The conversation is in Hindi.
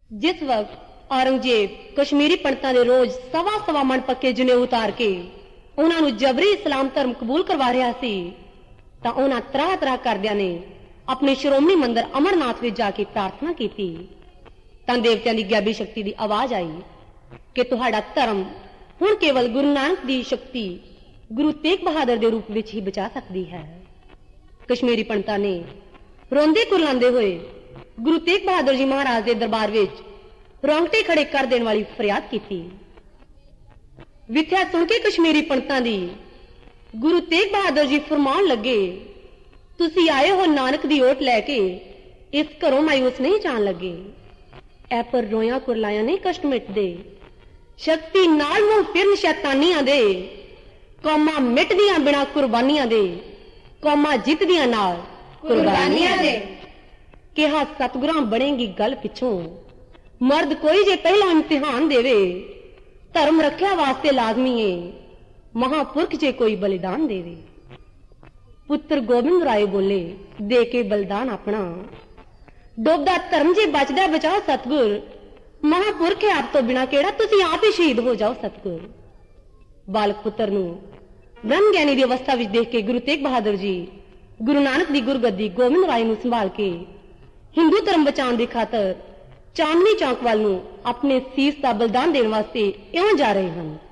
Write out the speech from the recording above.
जिस वक्त औरंगजेब कश्मीरी पंडितां दे रोज सवा मन पक्के जने उतार के उन्हां नूं जबरी इस्लाम धर्म कबूल करवा रहा सी तां उन्हां तरह करदियां ने अपने श्रोमणी मंदिर अमरनाथ विच जाके प्रार्थना कीती तां देवतियां दी गैबी शक्ति दी आवाज आई कि तुहाड़ा धर्म हुण केवल गुरु नानक दी शक्ति गुरु तेग बहादुर दे रूप विच ही बचा सकदी है। कश्मीरी पंडितां ने रोंदे कुरलांदे हुए गुरु तेग बहादुर जी महाराज के दरबार विच रोंगटे खड़े कर देने वाली फरियाद की। विथ्या सुन के कश्मीरी पंडितां दी गुरु तेग बहादुर जी फरमान लगे, तुसी आए हो नानक दी ओट लैके इस घरों मायूस नहीं जान लगे। ऐ पर रोया कुरलाया नहीं कष्ट मिटदे, शक्ति नाल मुंह फिरन शैतानियां दे, कौमां मिटदियां बिना कुर्बानियां दे, कौमां जितदियां नाल कुर्बानियां दे। कहा सतगुरां बनेगी गल पिछों, मर्द कोई जे पहला इम्तिहान देवे, धर्म रखिया वास्ते लाजमी है महापुरख जे कोई बलिदान देवे। पुत्र गोबिंद राय बोले दे के बलिदान अपना, डोबदा धर्म जे बचदा बचाओ सतगुर, महापुरख है आप तो बिना केड़ा, तुसी आप ही शहीद हो जाओ सतगुर। बालक पुत्र नूं ब्रह्म ज्ञानी की अवस्था विच देख के गुरु तेग बहादुर जी गुरु नानक दी गुरगद्दी गोबिंद राय नूं संभाल के हिंदू धर्म बचाने की खातर चांदनी चौक वाल नूं अपने सीस का बलिदान देने वास्ते इउं जा रहे हैं।